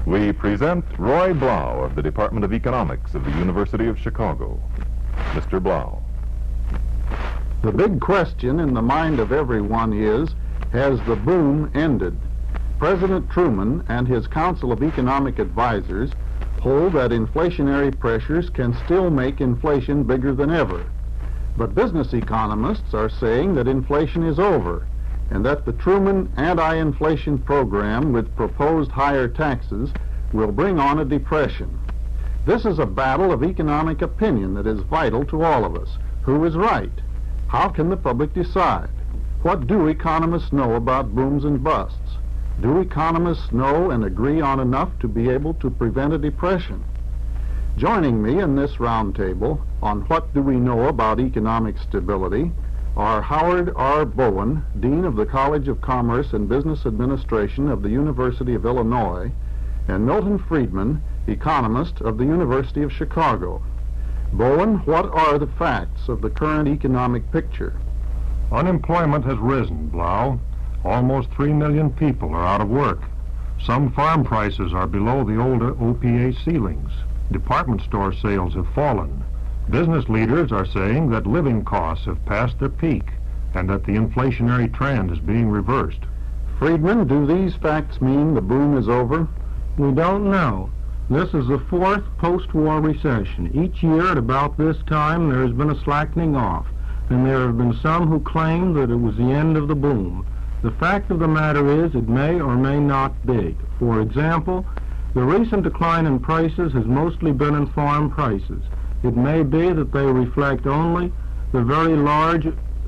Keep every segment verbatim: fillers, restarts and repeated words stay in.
We present Roy Blau of the Department of Economics of the University of Chicago. Mister Blau. The big question in the mind of everyone is, has the boom ended? President Truman and his Council of Economic Advisors hold that inflationary pressures can still make inflation bigger than ever. But business economists are saying that inflation is over and that the Truman anti-inflation program with proposed higher taxes will bring on a depression. This is a battle of economic opinion that is vital to all of us. Who is right? How can the public decide? What do economists know about booms and busts? Do economists know and agree on enough to be able to prevent a depression? Joining me in this roundtable on What Do We Know About Economic Stability are Howard R. Bowen, Dean of the College of Commerce and Business Administration of the University of Illinois, and Milton Friedman, economist of the University of Chicago. Bowen, what are the facts of the current economic picture? Unemployment has risen, Blau. Almost three million people are out of work. Some farm prices are below the old O P A ceilings. Department store sales have fallen. Business leaders are saying that living costs have passed their peak and that the inflationary trend is being reversed. Friedman, do these facts mean the boom is over? We don't know. This is the fourth post-war recession. Each year at about this time there has been a slackening off, and there have been some who claim that it was the end of the boom. The fact of the matter is it may or may not be. For example, the recent decline in prices has mostly been in farm prices. It may be that they reflect only the very large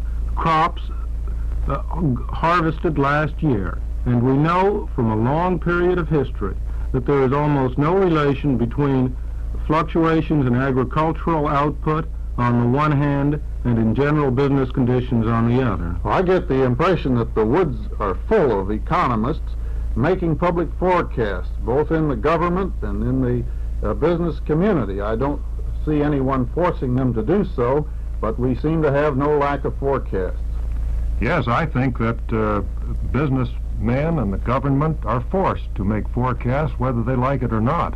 crops uh, harvested last year. And we know from a long period of history that there is almost no relation between fluctuations in agricultural output on the one hand and in general business conditions on the other. Well, I get the impression that the woods are full of economists making public forecasts, both in the government and in the uh, business community. I don't see anyone forcing them to do so, but we seem to have no lack of forecasts. Yes, I think that uh, businessmen and the government are forced to make forecasts whether they like it or not.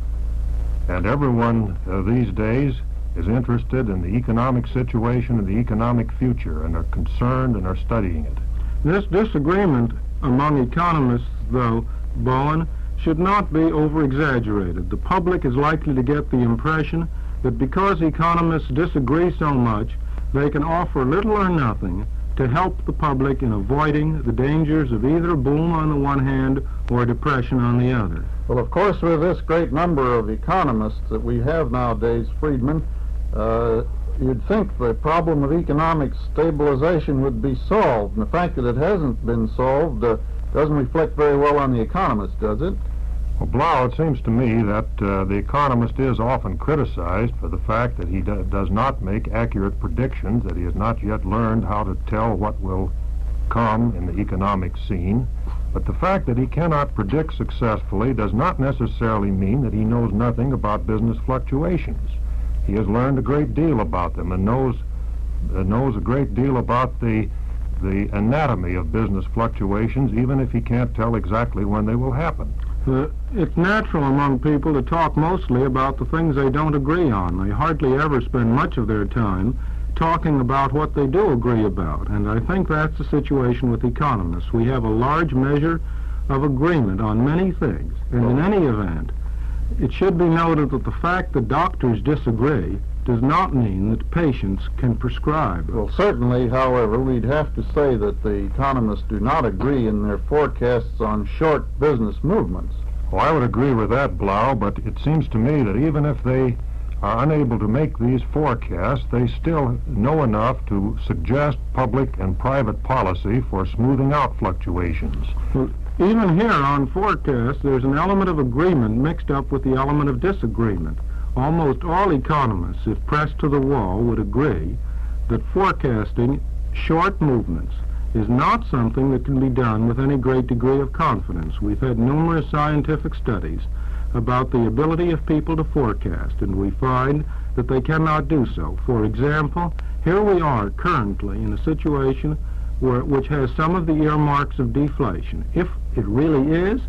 And everyone uh, these days is interested in the economic situation and the economic future and are concerned and are studying it. This disagreement among economists, though, Bowen, should not be over-exaggerated. The public is likely to get the impression that because economists disagree so much, they can offer little or nothing to help the public in avoiding the dangers of either a boom on the one hand or a depression on the other. Well, of course, with this great number of economists that we have nowadays, Friedman, uh, you'd think the problem of economic stabilization would be solved. And the fact that it hasn't been solved uh, doesn't reflect very well on the economists, does it? Well, Blau, it seems to me that uh, the economist is often criticized for the fact that he do does not make accurate predictions, that he has not yet learned how to tell what will come in the economic scene. But the fact that he cannot predict successfully does not necessarily mean that he knows nothing about business fluctuations. He has learned a great deal about them and knows, uh, knows a great deal about the, the anatomy of business fluctuations, even if he can't tell exactly when they will happen. Uh, it's natural among people to talk mostly about the things they don't agree on. They hardly ever spend much of their time talking about what they do agree about. And I think that's the situation with economists. We have a large measure of agreement on many things. And in any event, it should be noted that the fact that doctors disagree does not mean that patients can prescribe. Well, certainly, however, we'd have to say that the economists do not agree in their forecasts on short business movements. Well, I would agree with that, Blau, but it seems to me that even if they are unable to make these forecasts, they still know enough to suggest public and private policy for smoothing out fluctuations. Well, even here on forecasts, there's an element of agreement mixed up with the element of disagreement. Almost all economists, if pressed to the wall, would agree that forecasting short movements is not something that can be done with any great degree of confidence. We've had numerous scientific studies about the ability of people to forecast, and we find that they cannot do so. For example, here we are currently in a situation where, which has some of the earmarks of deflation. If it really is,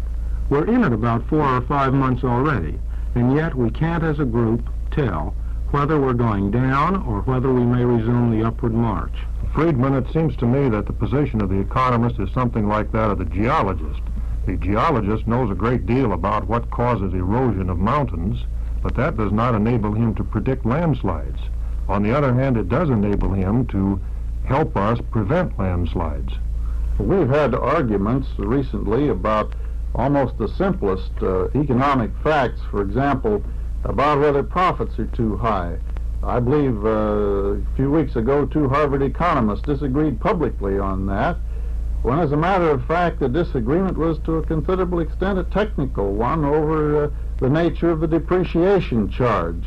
We're in it about four or five months already, and yet we can't as a group tell whether we're going down or whether we may resume the upward march. Friedman, it seems to me that the position of the economist is something like that of the geologist. The geologist knows a great deal about what causes erosion of mountains, but that does not enable him to predict landslides. On the other hand, it does enable him to help us prevent landslides. We've had arguments recently about almost the simplest uh, economic facts, for example, about whether profits are too high. I believe uh, a few weeks ago two Harvard economists disagreed publicly on that, when as a matter of fact the disagreement was to a considerable extent a technical one over uh, the nature of the depreciation charge.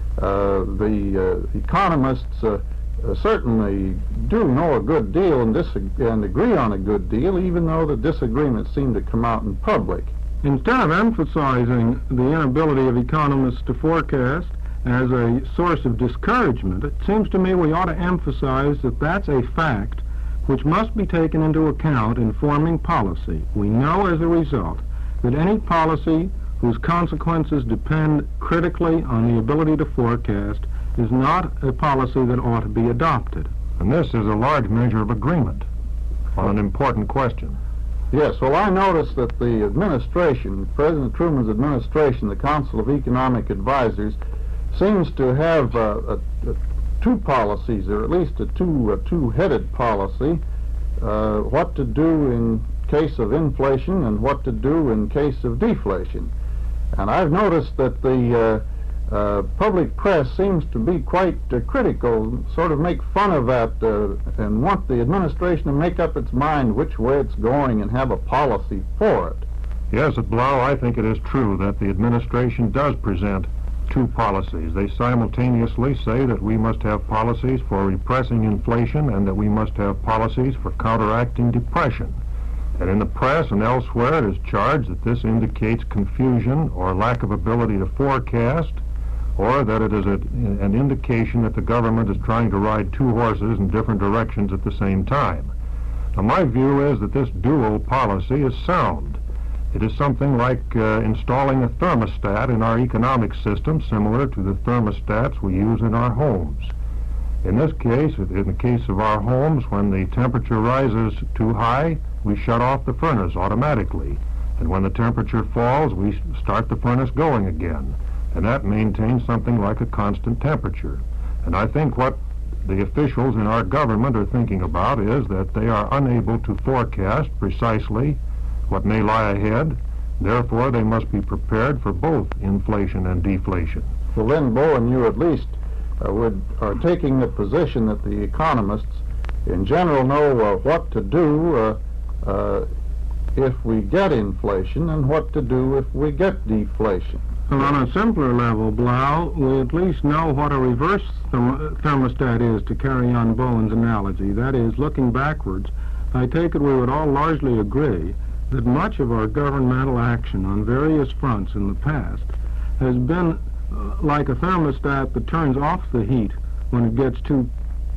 Uh, the uh, economists uh, uh, certainly do know a good deal and, disag- and agree on a good deal, even though the disagreements seem to come out in public. Instead of emphasizing the inability of economists to forecast as a source of discouragement, it seems to me we ought to emphasize that that's a fact which must be taken into account in forming policy. We know as a result that any policy whose consequences depend critically on the ability to forecast is not a policy that ought to be adopted. And this is a large measure of agreement on an important question. Yes, well, I noticed that the administration, President Truman's administration, the Council of Economic Advisors, seems to have uh, a, a two policies, or at least a two a two-headed policy, uh, what to do in case of inflation and what to do in case of deflation. And I've noticed that the uh, uh, public press seems to be quite uh, critical, sort of make fun of that uh, and want the administration to make up its mind which way it's going and have a policy for it. Yes, at Blau, I think it is true that the administration does present two policies. They simultaneously say that we must have policies for repressing inflation and that we must have policies for counteracting depression. And in the press and elsewhere it is charged that this indicates confusion or lack of ability to forecast, or that it is a, an indication that the government is trying to ride two horses in different directions at the same time. Now, my view is that this dual policy is sound. It is something like uh, installing a thermostat in our economic system, similar to the thermostats we use in our homes. In this case, in the case of our homes, when the temperature rises too high, we shut off the furnace automatically. And when the temperature falls, we start the furnace going again. And that maintains something like a constant temperature. And I think what the officials in our government are thinking about is that they are unable to forecast precisely what may lie ahead. Therefore, they must be prepared for both inflation and deflation. Well, then, Bowen, you at least uh, would are taking the position that the economists in general know uh, what to do uh, uh, if we get inflation and what to do if we get deflation. Well, on a simpler level, Blau, we at least know what a reverse therm- thermostat is, to carry on Bowen's analogy. That is, looking backwards, I take it we would all largely agree that much of our governmental action on various fronts in the past has been uh, like a thermostat that turns off the heat when it gets too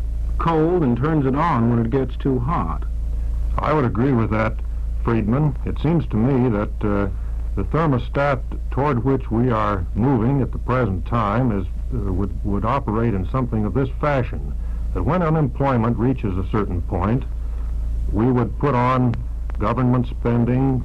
cold and turns it on when it gets too hot. I would agree with that, Friedman. It seems to me that uh, the thermostat toward which we are moving at the present time is uh, would, would operate in something of this fashion, that when unemployment reaches a certain point, we would put on government spending,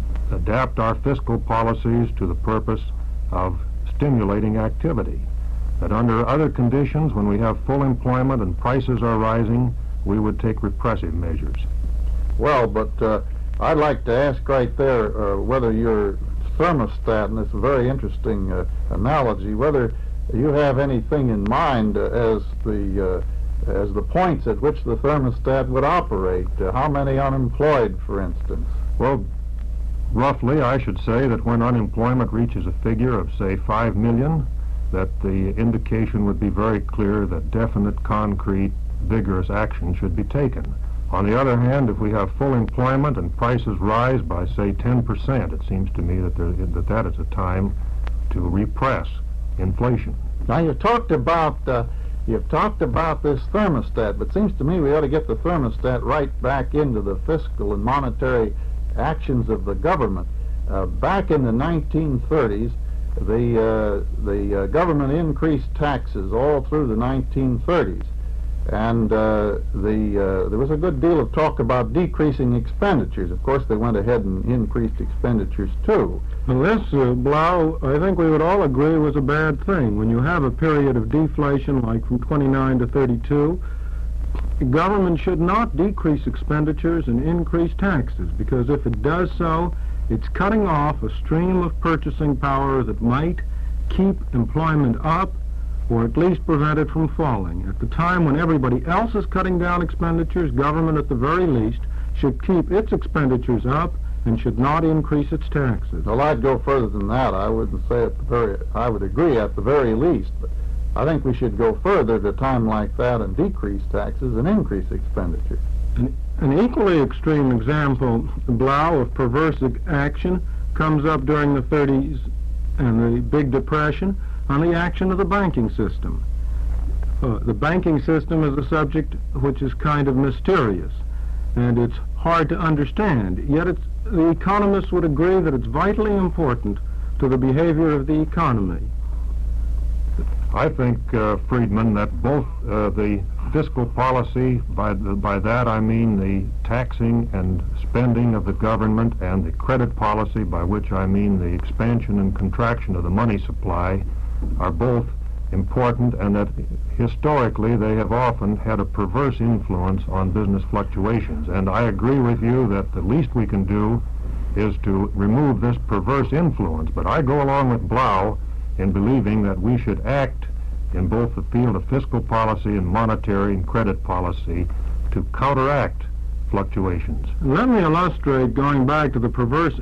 adapt our fiscal policies to the purpose of stimulating activity. That under other conditions, when we have full employment and prices are rising, we would take repressive measures. Well, but uh, I'd like to ask right there uh, whether your thermostat, and it's a very interesting uh, analogy, whether you have anything in mind uh, as the uh, as the points at which the thermostat would operate. Uh, how many unemployed, for instance? Well, roughly, I should say that when unemployment reaches a figure of, say, five million, that the indication would be very clear that definite, concrete, vigorous action should be taken. On the other hand, if we have full employment and prices rise by, say, ten percent, it seems to me that, there, that that is a time to repress inflation. Now, you talked about uh, you've talked about this thermostat, but it seems to me we ought to get the thermostat right back into the fiscal and monetary actions of the government. Uh, back in the nineteen thirties, the, uh, the uh, government increased taxes all through the nineteen thirties. And uh, the, uh, there was a good deal of talk about decreasing expenditures. Of course, they went ahead and increased expenditures, too. Well, this, uh, Blau, I think we would all agree was a bad thing. When you have a period of deflation, like from twenty-nine to thirty-two, the government should not decrease expenditures and increase taxes, because if it does so, it's cutting off a stream of purchasing power that might keep employment up, or at least prevent it from falling. At the time when everybody else is cutting down expenditures, government at the very least should keep its expenditures up and should not increase its taxes. Well, I'd go further than that. I wouldn't say at the very, I would agree at the very least, but I think we should go further at a time like that and decrease taxes and increase expenditures. An, an equally extreme example, Blau, of perverse action comes up during the thirties and the Big Depression on the action of the banking system. Uh, the banking system is a subject which is kind of mysterious, and it's hard to understand, yet it's, the economists would agree that it's vitally important to the behavior of the economy. I think, uh, Friedman, that both uh, the fiscal policy, by, the, by that I mean the taxing and spending of the government, and the credit policy, by which I mean the expansion and contraction of the money supply, are both important, and that historically they have often had a perverse influence on business fluctuations. And I agree with you that the least we can do is to remove this perverse influence. But I go along with Blau in believing that we should act in both the field of fiscal policy and monetary and credit policy to counteract fluctuations. Let me illustrate, going back to the perverse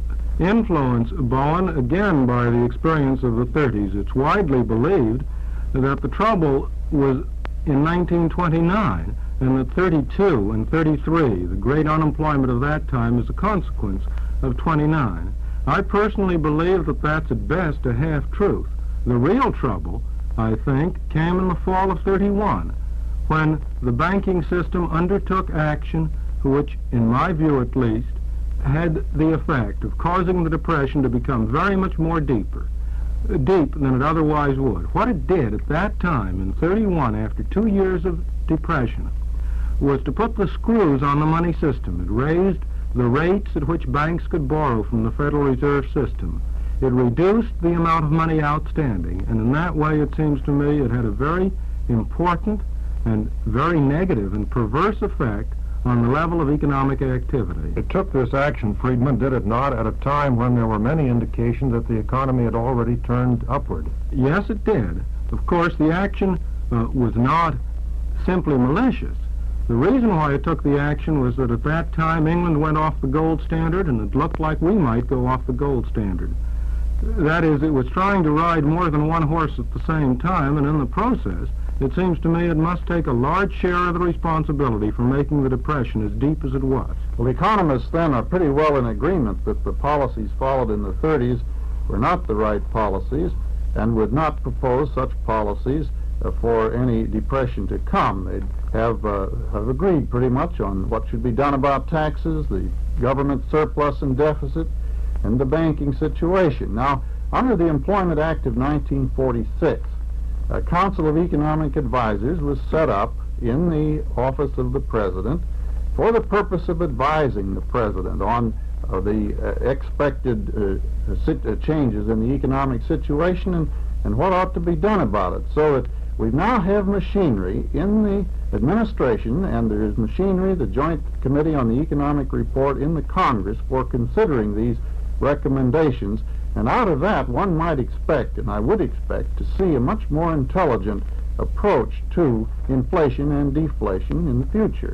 influence, Bowen, again by the experience of the thirties. It's widely believed that the trouble was in nineteen twenty-nine, and that thirty-two and thirty-three, the great unemployment of that time, is a consequence of twenty-nine. I personally believe that that's at best a half-truth. The real trouble, I think, came in the fall of thirty-one, when the banking system undertook action which, in my view at least, had the effect of causing the Depression to become very much more deeper, deep than it otherwise would. What it did at that time, in thirty-one, after two years of Depression, was to put the screws on the money system. It raised the rates at which banks could borrow from the Federal Reserve System. It reduced the amount of money outstanding, and in that way, it seems to me, it had a very important and very negative and perverse effect on the level of economic activity. It took this action, Friedman, did it not, at a time when there were many indications that the economy had already turned upward? Yes, it did. Of course, the action uh, was not simply malicious. The reason why it took the action was that at that time England went off the gold standard, and it looked like we might go off the gold standard. That is, it was trying to ride more than one horse at the same time, and in the process, it seems to me it must take a large share of the responsibility for making the Depression as deep as it was. Well, economists then are pretty well in agreement that the policies followed in the thirties were not the right policies, and would not propose such policies uh, for any depression to come. They have, uh, have agreed pretty much on what should be done about taxes, the government surplus and deficit, and the banking situation. Now, under the Employment Act of nineteen forty-six, a Council of Economic Advisors was set up in the office of the President for the purpose of advising the President on uh, the uh, expected uh, sit uh, changes in the economic situation and, and what ought to be done about it. So that we now have machinery in the administration, and there is machinery, the Joint Committee on the Economic Report in the Congress, for considering these recommendations. And out of that, one might expect, and I would expect, to see a much more intelligent approach to inflation and deflation in the future.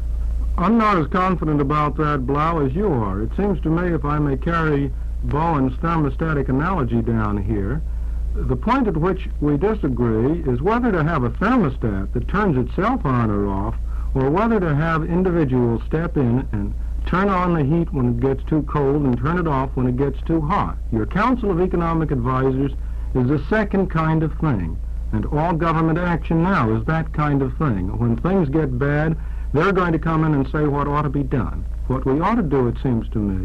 I'm not as confident about that, Blau, as you are. It seems to me, if I may carry Bowen's thermostatic analogy down here, the point at which we disagree is whether to have a thermostat that turns itself on or off, or whether to have individuals step in and turn on the heat when it gets too cold and turn it off when it gets too hot. Your Council of Economic Advisors is the second kind of thing, and all government action now is that kind of thing. When things get bad, they're going to come in and say what ought to be done. What we ought to do, it seems to me,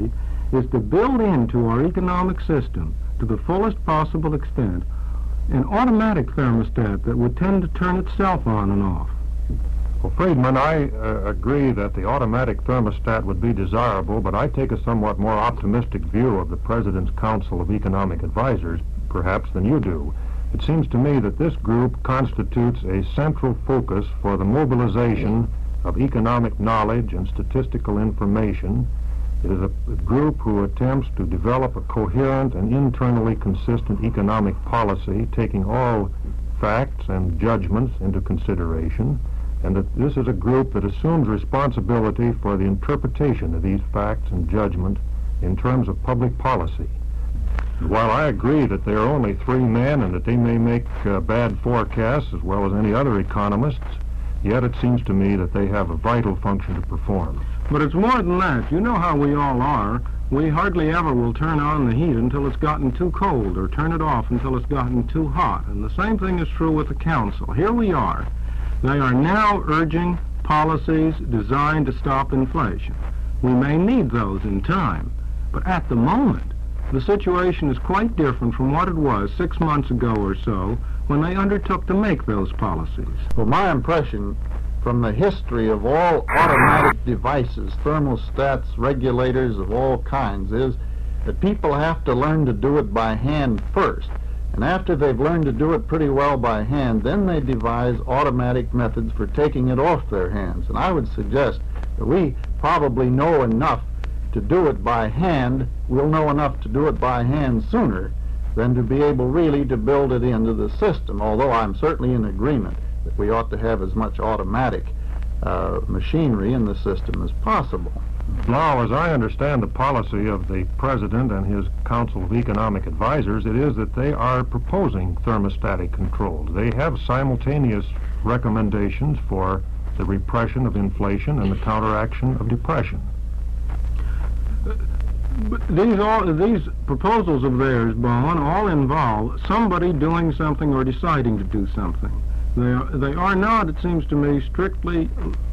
is to build into our economic system, to the fullest possible extent, an automatic thermostat that would tend to turn itself on and off. Well, Friedman, I uh, agree that the automatic thermostat would be desirable, but I take a somewhat more optimistic view of the President's Council of Economic Advisors, perhaps, than you do. It seems to me that this group constitutes a central focus for the mobilization of economic knowledge and statistical information. It is a, a group who attempts to develop a coherent and internally consistent economic policy, taking all facts and judgments into consideration, and that this is a group that assumes responsibility for the interpretation of these facts and judgment in terms of public policy. And while I agree that they are only three men and that they may make uh, bad forecasts as well as any other economists, yet it seems to me that they have a vital function to perform. But it's more than that. You know how we all are. We hardly ever will turn on the heat until it's gotten too cold, or turn it off until it's gotten too hot. And the same thing is true with the Council. Here we are. They are now urging policies designed to stop inflation. We may need those in time, but at the moment, the situation is quite different from what it was six months ago or so when they undertook to make those policies. Well, my impression from the history of all automatic devices, thermostats, regulators of all kinds, is that people have to learn to do it by hand first. And after they've learned to do it pretty well by hand, then they devise automatic methods for taking it off their hands. And I would suggest that we probably know enough to do it by hand. We'll know enough to do it by hand sooner than to be able really to build it into the system, although I'm certainly in agreement that we ought to have as much automatic uh, machinery in the system as possible. Now, as I understand the policy of the President and his Council of Economic Advisors, it is that they are proposing thermostatic controls. They have simultaneous recommendations for the repression of inflation and the counteraction of depression. But these all these proposals of theirs, Bowen, all involve somebody doing something or deciding to do something. They are, they are not, it seems to me, strictly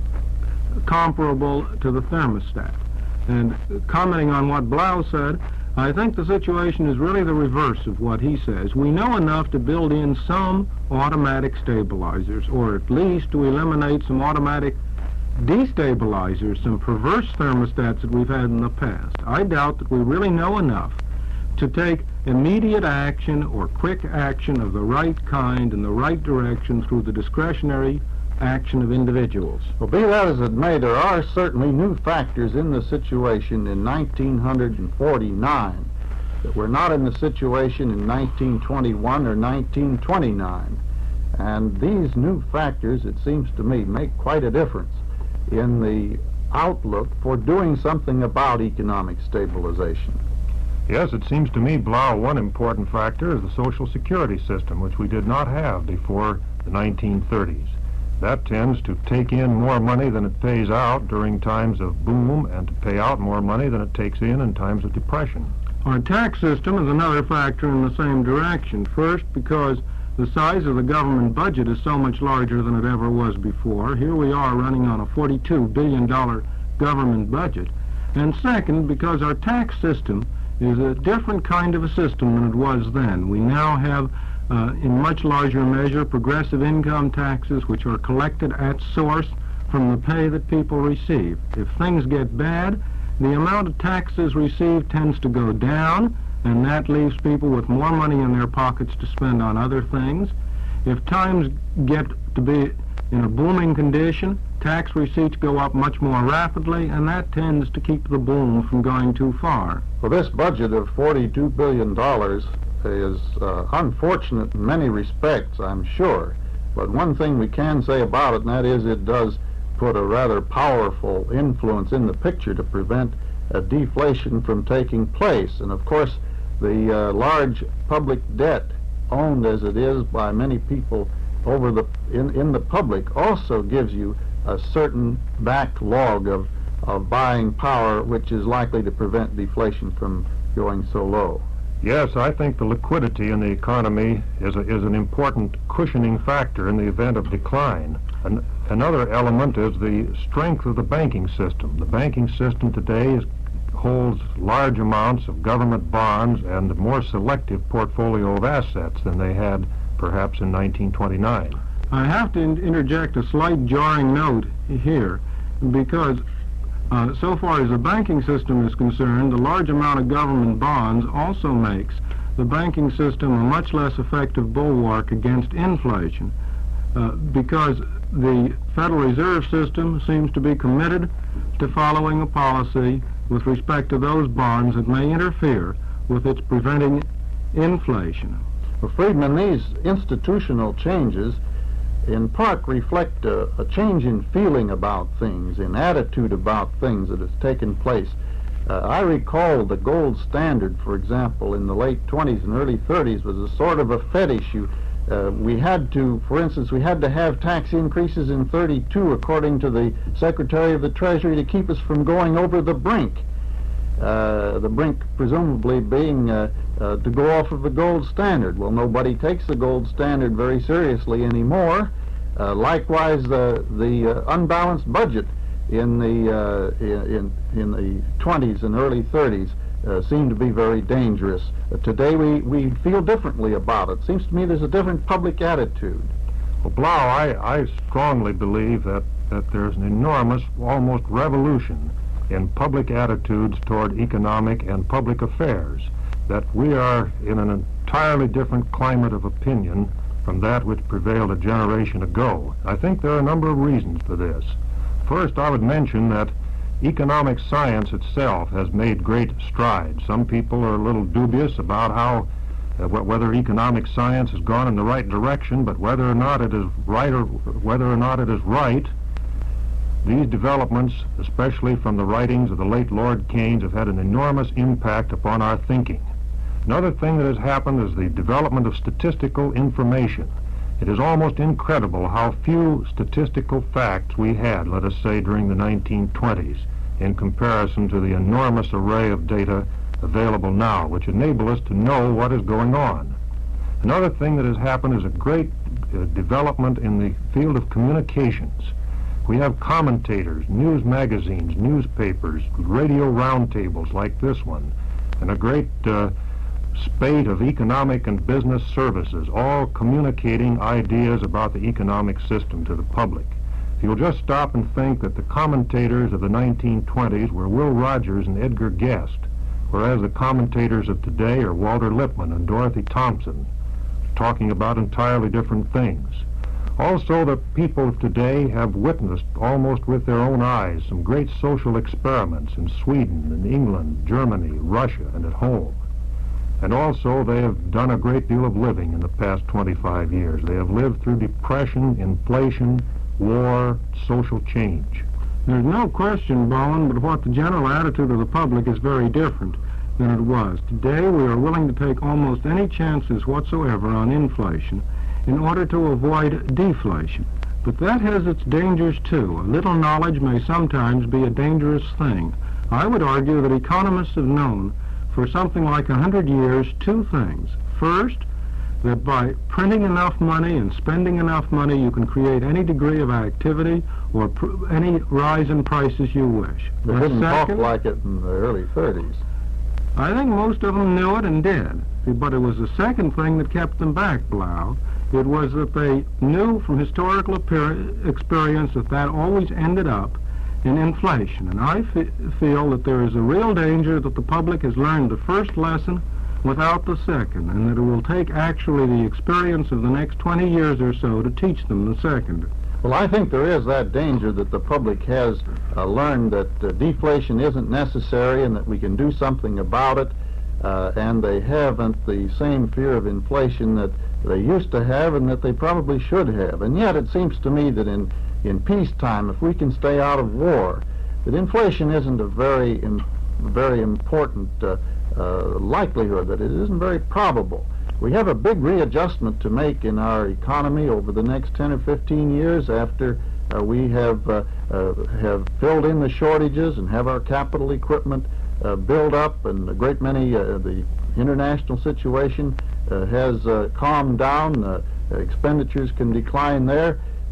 comparable to the thermostat. And commenting on what Blau said, I think the situation is really the reverse of what he says. We know enough to build in some automatic stabilizers, or at least to eliminate some automatic destabilizers, some perverse thermostats that we've had in the past. I doubt that we really know enough to take immediate action or quick action of the right kind in the right direction through the discretionary action of individuals. Well, be that as it may, there are certainly new factors in the situation in nineteen forty-nine that were not in the situation in nineteen twenty-one or nineteen twenty-nine. And these new factors, it seems to me, make quite a difference in the outlook for doing something about economic stabilization. Yes, it seems to me, Blau, one important factor is the Social Security system, which we did not have before the nineteen thirties. That tends to take in more money than it pays out during times of boom, and to pay out more money than it takes in in times of depression. Our tax system is another factor in the same direction. First, because the size of the government budget is so much larger than it ever was before. Here we are running on a forty-two billion dollar government budget. And second, because our tax system is a different kind of a system than it was then. We now have, uh, in much larger measure, progressive income taxes which are collected at source from the pay that people receive. If things get bad, the amount of taxes received tends to go down, and that leaves people with more money in their pockets to spend on other things. If times get to be in a booming condition, tax receipts go up much more rapidly, and that tends to keep the boom from going too far. Well, this budget of forty-two billion dollars is uh, unfortunate in many respects, I'm sure. But one thing we can say about it, and that is it does put a rather powerful influence in the picture to prevent a deflation from taking place. And of course, the uh, large public debt, owned as it is by many people over the in, in the public, also gives you a certain backlog of, of buying power, which is likely to prevent deflation from going so low. Yes, I think the liquidity in the economy is, a, is an important cushioning factor in the event of decline. An, another element is the strength of the banking system. The banking system today is holds large amounts of government bonds and a more selective portfolio of assets than they had perhaps in nineteen twenty-nine. I have to in- interject a slight jarring note here, because uh, so far as the banking system is concerned, the large amount of government bonds also makes the banking system a much less effective bulwark against inflation, uh, because the Federal Reserve System seems to be committed to following a policy with respect to those bonds that may interfere with its preventing inflation. Well, Friedman, these institutional changes in part reflect a, a change in feeling about things, in attitude about things that has taken place. Uh, I recall the gold standard, for example, in the late twenties and early thirties was a sort of a fetish. You, uh, we had to, for instance, we had to have tax increases in thirty-two, according to the Secretary of the Treasury, to keep us from going over the brink. Uh, the brink presumably being uh, uh, to go off of the gold standard. Well, nobody takes the gold standard very seriously anymore. Uh, likewise, the the uh, unbalanced budget in the uh, in in the twenties and early thirties uh, seemed to be very dangerous. Uh, today, we we feel differently about it. Seems to me there's a different public attitude. Well, Blau, I, I strongly believe that, that there's an enormous, almost revolution in public attitudes toward economic and public affairs, that we are in an entirely different climate of opinion from that which prevailed a generation ago. I think there are a number of reasons for this. First, I would mention that economic science itself has made great strides. Some people are a little dubious about how, uh, wh- whether economic science has gone in the right direction, but whether or not it is right or whether or not it is right, these developments, especially from the writings of the late Lord Keynes, have had an enormous impact upon our thinking. Another thing that has happened is the development of statistical information. It is almost incredible how few statistical facts we had, let us say, during the nineteen twenties, in comparison to the enormous array of data available now, which enable us to know what is going on. Another thing that has happened is a great uh, development in the field of communications. We have commentators, news magazines, newspapers, radio roundtables like this one, and a great uh, spate of economic and business services, all communicating ideas about the economic system to the public. If you'll just stop and think that the commentators of the nineteen twenties were Will Rogers and Edgar Guest, whereas the commentators of today are Walter Lippmann and Dorothy Thompson, talking about entirely different things. Also, the people of today have witnessed almost with their own eyes some great social experiments in Sweden and England, Germany, Russia, and at home. And also, they have done a great deal of living in the past twenty-five years. They have lived through depression, inflation, war, social change. There's no question, Bowen, but what the general attitude of the public is very different than it was. Today, we are willing to take almost any chances whatsoever on inflation in order to avoid deflation. But that has its dangers, too. A little knowledge may sometimes be a dangerous thing. I would argue that economists have known for something like a hundred years two things. First, that by printing enough money and spending enough money, you can create any degree of activity or pr- any rise in prices you wish. They And didn't talk second, like it in the early thirties. I think most of them knew it and did. But it was the second thing that kept them back, Blau. It was that they knew from historical appear- experience that that always ended up in inflation. And I f- feel that there is a real danger that the public has learned the first lesson without the second, and that it will take actually the experience of the next twenty years or so to teach them the second. Well, I think there is that danger that the public has uh, learned that uh, deflation isn't necessary and that we can do something about it, uh, and they haven't the same fear of inflation that they used to have and that they probably should have. And yet it seems to me that in, in peacetime, if we can stay out of war, that inflation isn't a very, im- very important uh, uh, likelihood, that it isn't very probable. We have a big readjustment to make in our economy over the next ten or fifteen years after uh, we have uh, uh, have filled in the shortages and have our capital equipment uh, build up, and a great many uh, the international situation uh, has uh, calmed down. Uh, expenditures can decline there,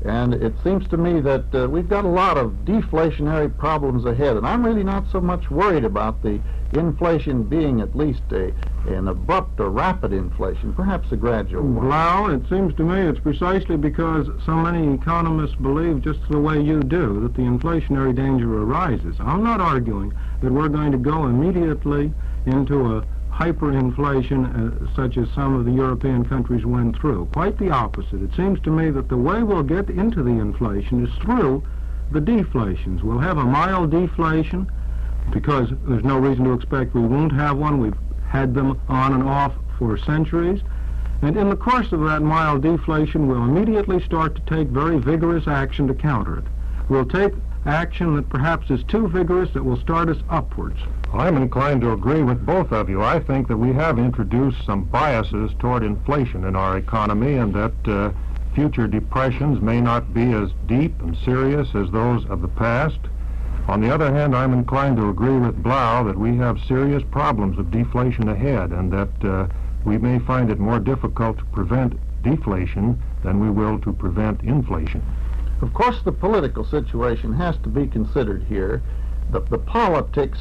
And it seems to me that uh, we've got a lot of deflationary problems ahead, and I'm really not so much worried about the inflation being at least a, an abrupt or rapid inflation, perhaps a gradual one. Well, it seems to me it's precisely because so many economists believe just the way you do that the inflationary danger arises. I'm not arguing that we're going to go immediately into a hyperinflation uh, such as some of the European countries went through. Quite the opposite. It seems to me that the way we'll get into the inflation is through the deflations. We'll have a mild deflation because there's no reason to expect we won't have one. We've had them on and off for centuries. And in the course of that mild deflation, we'll immediately start to take very vigorous action to counter it. We'll take action that perhaps is too vigorous that will start us upwards. I'm inclined to agree with both of you. I think that we have introduced some biases toward inflation in our economy, and that uh, future depressions may not be as deep and serious as those of the past. On the other hand, I'm inclined to agree with Blau that we have serious problems of deflation ahead, and that uh, we may find it more difficult to prevent deflation than we will to prevent inflation. Of course, the political situation has to be considered here. The, the politics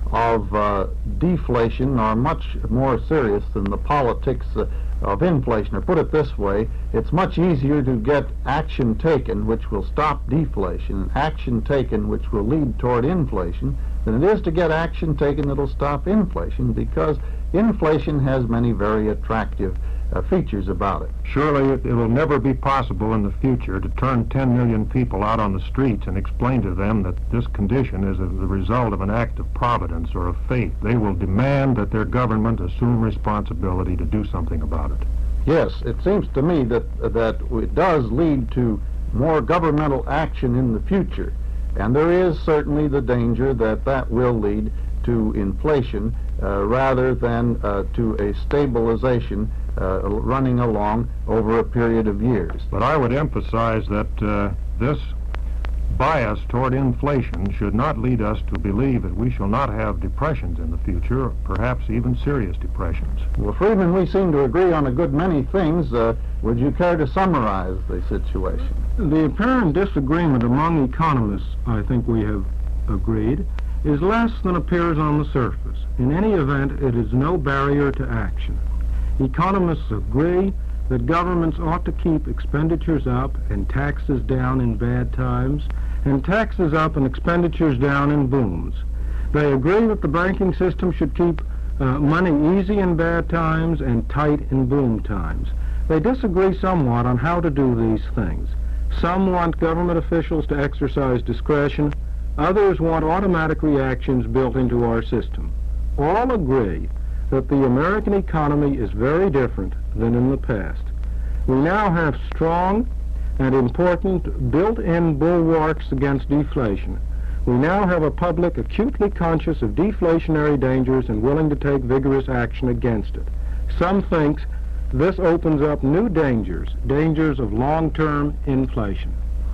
of uh, deflation are much more serious than the politics uh, of inflation. Or put it this way, it's much easier to get action taken which will stop deflation, and action taken which will lead toward inflation, than it is to get action taken that will stop inflation, because inflation has many very attractive Uh, features about it. Surely it, it will never be possible in the future to turn ten million people out on the streets and explain to them that this condition is a, the result of an act of providence or of fate. They will demand that their government assume responsibility to do something about it. Yes, it seems to me that, uh, that it does lead to more governmental action in the future, and there is certainly the danger that that will lead to inflation uh, rather than uh, to a stabilization Uh, running along over a period of years. But I would emphasize that uh, this bias toward inflation should not lead us to believe that we shall not have depressions in the future, or perhaps even serious depressions. Well, Friedman, we seem to agree on a good many things. Uh, would you care to summarize the situation? The apparent disagreement among economists, I think we have agreed, is less than appears on the surface. In any event, it is no barrier to action. Economists agree that governments ought to keep expenditures up and taxes down in bad times, and taxes up and expenditures down in booms. They agree that the banking system should keep uh, money easy in bad times and tight in boom times. They disagree somewhat on how to do these things. Some want government officials to exercise discretion. Others want automatic reactions built into our system. All agree that the American economy is very different than in the past. We now have strong and important built-in bulwarks against deflation. We now have a public acutely conscious of deflationary dangers and willing to take vigorous action against it. Some think this opens up new dangers, dangers of long-term inflation.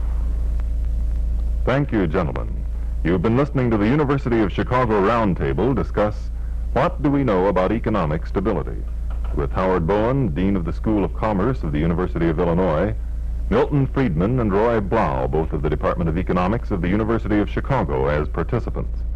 Thank you, gentlemen. You've been listening to the University of Chicago Roundtable discuss What Do We Know About Economic Stability? With Howard Bowen, Dean of the School of Commerce of the University of Illinois, Milton Friedman and Roy Blau, both of the Department of Economics of the University of Chicago, as participants.